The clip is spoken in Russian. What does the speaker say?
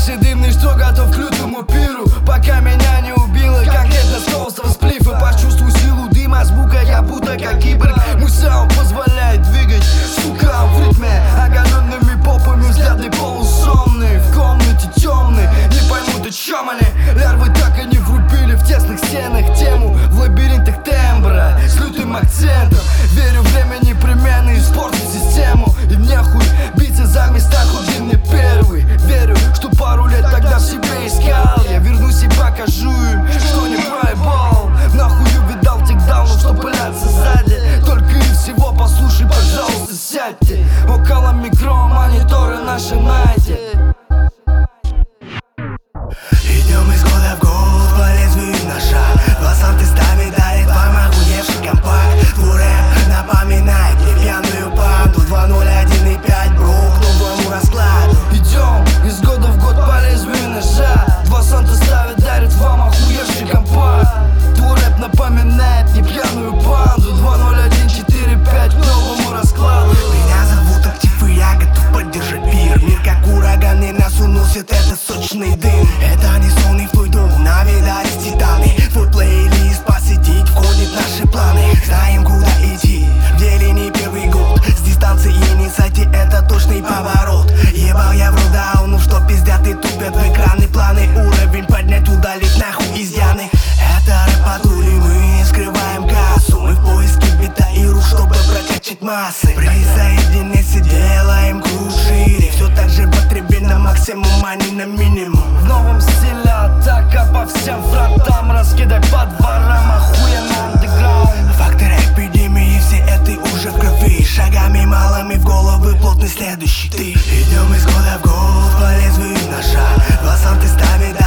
Тише дымный, что готов к лютому пиру. Пока меня не убило конкретно сковство сплифа. Почувствуй силу дыма, звука, я будто как киборг. Мой саунд позволяет двигать, сука, в ритме. Оголенными попами взгляды полусонные. В комнате темные, не поймут, о чем они. Лярвы так и не врубили в тесных стенах тему. В лабиринтах тембра с лютым акцентом. Верю, время непременно испортит систему. И мне хуй биться за места, хоть и не первый. Верю, что пару лет тогда в себе искал. Я вернусь и покажу им, что не проебал. Нахуй увидал тикдаунов, что пылятся сзади. Только и всего послушай, пожалуйста, сядьте. Около микро мониторы нажимайте. Идем из года в год по лезвию ножа. Глазам ты ставит, дарит вам охуевший компакт. Твой рэп напоминает мне пьяную панду. 201,5 брук к новому раскладу. Идем из года в год по лезвию ножа. Два санта ставят, дарит вам охуевший компакт. Твой рэп напоминает мне пьяную банду. 201,4,5 к новому раскладу. Меня зовут Актив, и я готов поддержать мир. Мир как ураган, и нас уносит этот сочный дым. Это не сон, и в твой дом навидались титаны. Твой плейлист посетить входит в наши планы. Знаем, куда идти, в деле не первый год. С дистанции не сойти, это точный поворот. Ебал я в рудауну, что пиздят и тупят в экраны. Планы уровень поднять, удалить нахуй изъяны. Это рэп-патрули, мы скрываем кассу. Мы в поиске бита и рук, чтобы прокачать массы. Присоединяйся, делаем круг шире. Все так же потребен на максимум, а не на минимум. В новом стиле атака по всем фронтам. Раскидай по дворам, охуенно андеграунд. Факторы эпидемии, все это уже в крови. Шагами малыми в головы плотный следующий ты. Идем из года в год по лезвию ножа. Глазам ты ставит,